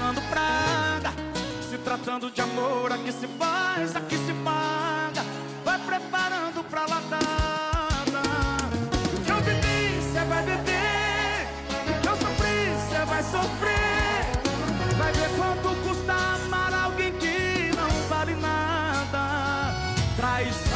preparando pra dar. Se tratando de amor, aqui se faz, aqui se paga. Vai preparando pra ladada. O que eu bebi, cê vai beber. O que eu sofri, cê vai sofrer. Vai ver quanto custa amar alguém que não vale nada. Traição